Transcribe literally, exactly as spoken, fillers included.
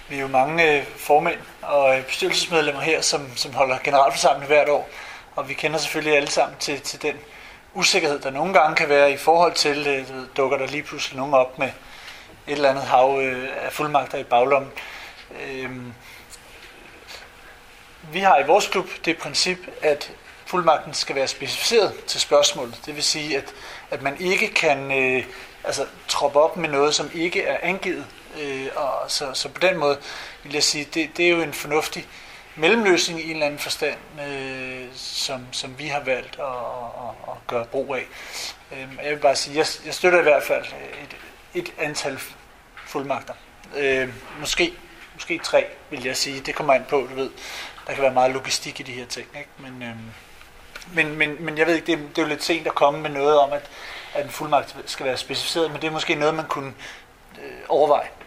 vi er jo mange øh, formænd og øh, bestyrelsesmedlemmer her, som, som holder generalforsamling hvert år, og vi kender selvfølgelig alle sammen til, til den usikkerhed, der nogle gange kan være i forhold til, øh, dukker der lige pludselig nogen op med et eller andet hav øh, af fuldmagter i baglommen. Øh, vi har i vores klub det princip, at fuldmagten skal være specificeret til spørgsmålet. Det vil sige, at, at man ikke kan øh, altså, troppe op med noget, som ikke er angivet. Øh, og så, så på den måde vil jeg sige, det, det er jo en fornuftig mellemløsning i en eller anden forstand, øh, som, som vi har valgt at, at, at gøre brug af. Øh, jeg vil bare sige, jeg, jeg støtter i hvert fald et, et antal fuldmagter. Øh, måske, måske tre, vil jeg sige. Det kommer an på, du ved. Der kan være meget logistik i de her ting, ikke? Men, øh, men, men, men jeg ved ikke, det er, det er jo lidt sent at komme med noget om, at, at en fuldmagt skal være specificeret, men det er måske noget, man kunne øh, overveje.